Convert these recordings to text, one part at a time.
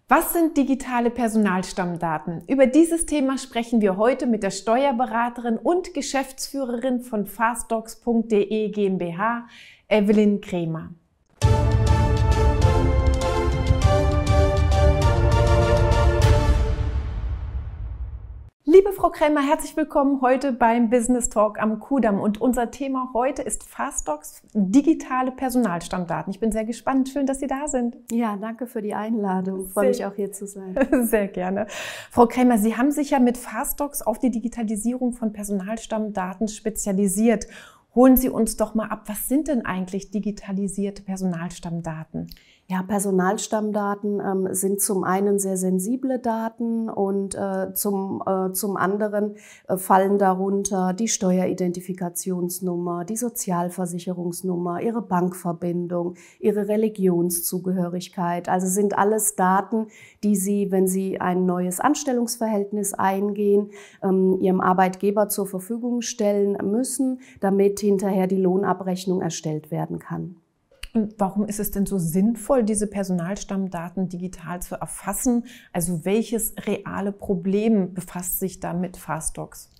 Was sind digitale Personalstammdaten? Über dieses Thema sprechen wir heute mit der Steuerberaterin und Geschäftsführerin von fastdocs.de GmbH, Evelyn Kremer. Liebe Frau Kremer, herzlich willkommen heute beim Business Talk am Kudamm. Und unser Thema heute ist Fastdocs, digitale Personalstammdaten. Ich bin sehr gespannt. Schön, dass Sie da sind. Ja, danke für die Einladung. Ich freue mich auch hier zu sein. Sehr gerne. Frau Kremer, Sie haben sich ja mit Fastdocs auf die Digitalisierung von Personalstammdaten spezialisiert. Holen Sie uns doch mal ab, was sind denn eigentlich digitalisierte Personalstammdaten? Ja, Personalstammdaten sind zum einen sehr sensible Daten und zum anderen fallen darunter die Steueridentifikationsnummer, die Sozialversicherungsnummer, Ihre Bankverbindung, Ihre Religionszugehörigkeit. Also sind alles Daten, die Sie, wenn Sie ein neues Anstellungsverhältnis eingehen, Ihrem Arbeitgeber zur Verfügung stellen müssen, damit hinterher die Lohnabrechnung erstellt werden kann. Und warum ist es denn so sinnvoll, diese Personalstammdaten digital zu erfassen? Also welches reale Problem befasst sich da mit Fastdocs?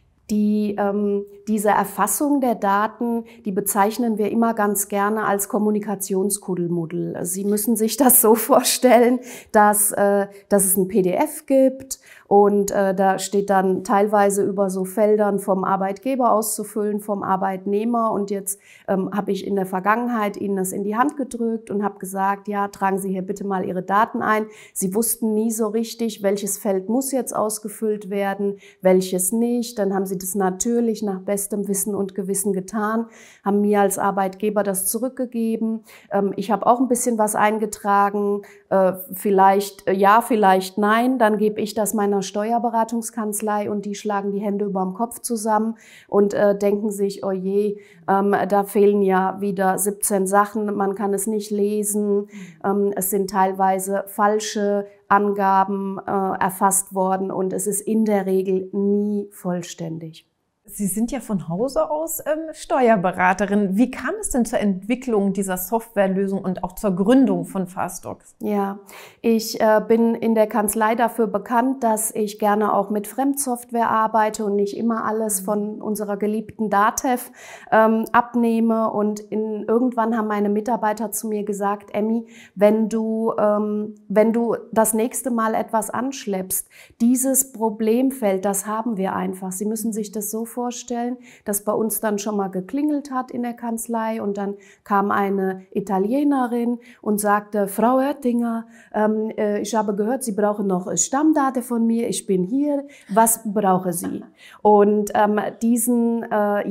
Diese Erfassung der Daten, die bezeichnen wir immer ganz gerne als Kommunikationskuddelmuddel. Sie müssen sich das so vorstellen, dass es ein PDF gibt und da steht dann teilweise über so Feldern vom Arbeitgeber auszufüllen, vom Arbeitnehmer. Und jetzt habe ich in der Vergangenheit Ihnen das in die Hand gedrückt und habe gesagt, ja, tragen Sie hier bitte mal Ihre Daten ein. Sie wussten nie so richtig, welches Feld muss jetzt ausgefüllt werden, welches nicht. Dann haben Sie das natürlich nach bestem Wissen und Gewissen getan, haben mir als Arbeitgeber das zurückgegeben. Ich habe auch ein bisschen was eingetragen, vielleicht ja, vielleicht nein. Dann gebe ich das meiner Steuerberatungskanzlei und die schlagen die Hände überm Kopf zusammen und denken sich, oh je, da fehlen ja wieder 17 Sachen, man kann es nicht lesen. Es sind teilweise falsche Angaben erfasst worden und es ist in der Regel nie vollständig. Sie sind ja von Hause aus Steuerberaterin. Wie kam es denn zur Entwicklung dieser Softwarelösung und auch zur Gründung von Fastdocs? Ja, ich bin in der Kanzlei dafür bekannt, dass ich gerne auch mit Fremdsoftware arbeite und nicht immer alles von unserer geliebten DATEV abnehme. Und irgendwann haben meine Mitarbeiter zu mir gesagt, Emmy, wenn du das nächste Mal etwas anschleppst, dieses Problemfeld, das haben wir einfach. Sie müssen sich das so vorstellen, dass bei uns dann schon mal geklingelt hat in der Kanzlei und dann kam eine Italienerin und sagte, Frau Oettinger, ich habe gehört, Sie brauchen noch Stammdaten von mir, ich bin hier, was brauchen Sie? Und diesen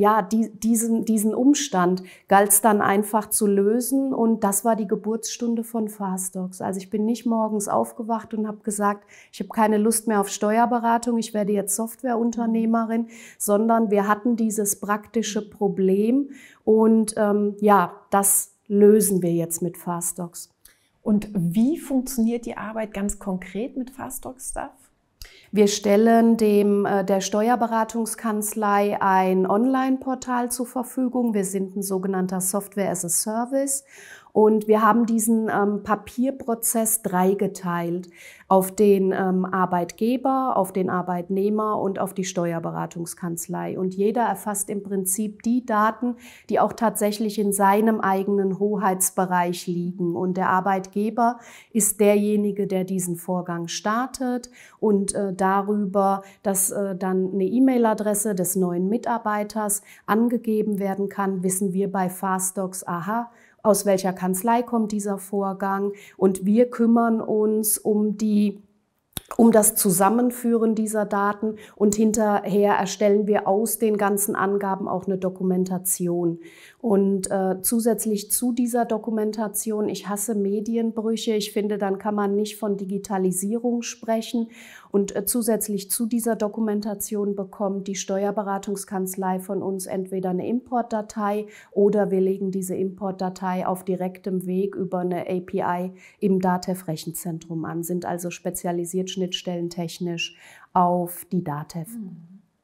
Umstand galt es dann einfach zu lösen und das war die Geburtsstunde von Fastdocs. Also ich bin nicht morgens aufgewacht und habe gesagt, ich habe keine Lust mehr auf Steuerberatung, ich werde jetzt Softwareunternehmerin, sondern wir hatten dieses praktische Problem und das lösen wir jetzt mit Fastdocs. Und wie funktioniert die Arbeit ganz konkret mit Fastdocs Staff? Wir stellen der Steuerberatungskanzlei ein Online-Portal zur Verfügung. Wir sind ein sogenannter Software as a Service. Und wir haben diesen Papierprozess dreigeteilt auf den Arbeitgeber, auf den Arbeitnehmer und auf die Steuerberatungskanzlei. Und jeder erfasst im Prinzip die Daten, die auch tatsächlich in seinem eigenen Hoheitsbereich liegen. Und der Arbeitgeber ist derjenige, der diesen Vorgang startet und darüber, dass dann eine E-Mail-Adresse des neuen Mitarbeiters angegeben werden kann, wissen wir bei Fastdocs, aha, aus welcher Kanzlei kommt dieser Vorgang und wir kümmern uns um das Zusammenführen dieser Daten und hinterher erstellen wir aus den ganzen Angaben auch eine Dokumentation. Und zusätzlich zu dieser Dokumentation, ich hasse Medienbrüche, ich finde, dann kann man nicht von Digitalisierung sprechen. Und zusätzlich zu dieser Dokumentation bekommt die Steuerberatungskanzlei von uns entweder eine Importdatei oder wir legen diese Importdatei auf direktem Weg über eine API im DATEV-Rechenzentrum an, sind also spezialisiert schnittstellentechnisch auf die DATEV.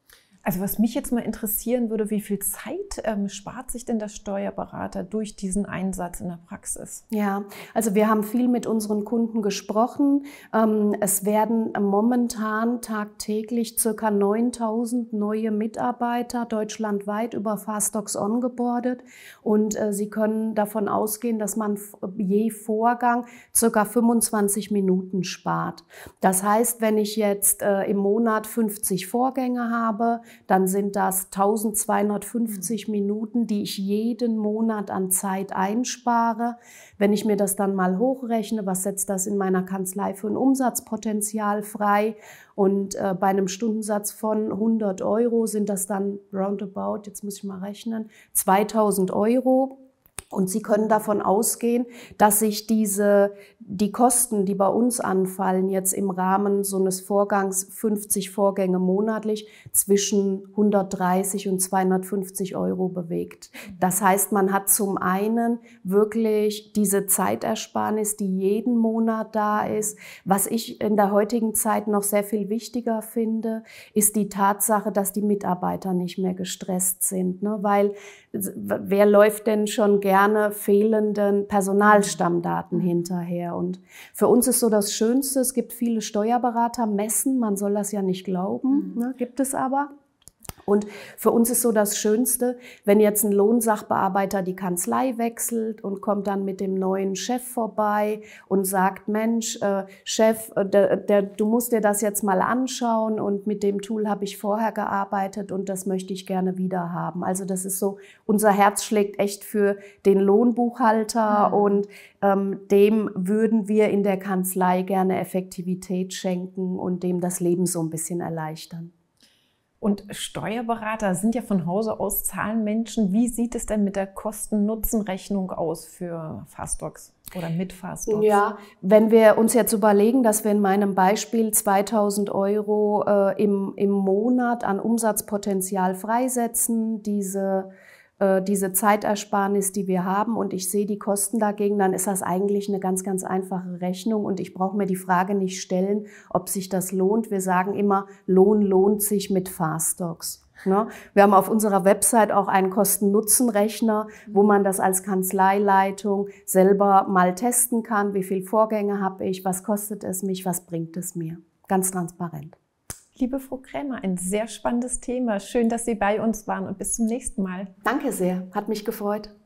Also was mich jetzt mal interessieren würde, wie viel Zeit spart sich denn der Steuerberater durch diesen Einsatz in der Praxis? Ja, also wir haben viel mit unseren Kunden gesprochen. Es werden momentan tagtäglich ca. 9.000 neue Mitarbeiter deutschlandweit über Fastox ongeboardet und Sie können davon ausgehen, dass man je Vorgang ca. 25 Minuten spart. Das heißt, wenn ich jetzt im Monat 50 Vorgänge habe, dann sind das 1250 Minuten, die ich jeden Monat an Zeit einspare. Wenn ich mir das dann mal hochrechne, was setzt das in meiner Kanzlei für ein Umsatzpotenzial frei? Und bei einem Stundensatz von 100 Euro sind das dann roundabout, jetzt muss ich mal rechnen, 2.000 Euro. Und Sie können davon ausgehen, dass sich die Kosten, die bei uns anfallen, jetzt im Rahmen so eines Vorgangs 50 Vorgänge monatlich zwischen 130 und 250 Euro bewegt. Das heißt, man hat zum einen wirklich diese Zeitersparnis, die jeden Monat da ist. Was ich in der heutigen Zeit noch sehr viel wichtiger finde, ist die Tatsache, dass die Mitarbeiter nicht mehr gestresst sind, ne? Weil wer läuft denn schon gerne fehlenden Personalstammdaten hinterher? Und für uns ist so das Schönste, es gibt viele Steuerberatermessen, man soll das ja nicht glauben, ne? Gibt es aber. Und für uns ist so das Schönste, wenn jetzt ein Lohnsachbearbeiter die Kanzlei wechselt und kommt dann mit dem neuen Chef vorbei und sagt, Mensch, Chef, du musst dir das jetzt mal anschauen und mit dem Tool habe ich vorher gearbeitet und das möchte ich gerne wieder haben. Also das ist so, unser Herz schlägt echt für den Lohnbuchhalter und dem würden wir in der Kanzlei gerne Effektivität schenken und dem das Leben so ein bisschen erleichtern. Und Steuerberater sind ja von Hause aus Zahlenmenschen. Wie sieht es denn mit der Kosten-Nutzen-Rechnung aus für Fastox oder mit Fastox? Ja, wenn wir uns jetzt überlegen, dass wir in meinem Beispiel 2.000 Euro im Monat an Umsatzpotenzial freisetzen, diese Zeitersparnis, die wir haben und ich sehe die Kosten dagegen, dann ist das eigentlich eine ganz, ganz einfache Rechnung und ich brauche mir die Frage nicht stellen, ob sich das lohnt. Wir sagen immer, Lohn lohnt sich mit Fastox. Ne? Wir haben auf unserer Website auch einen Kosten-Nutzen-Rechner, wo man das als Kanzleileitung selber mal testen kann. Wie viele Vorgänge habe ich, was kostet es mich, was bringt es mir? Ganz transparent. Liebe Frau Krämer, ein sehr spannendes Thema. Schön, dass Sie bei uns waren und bis zum nächsten Mal. Danke sehr, hat mich gefreut.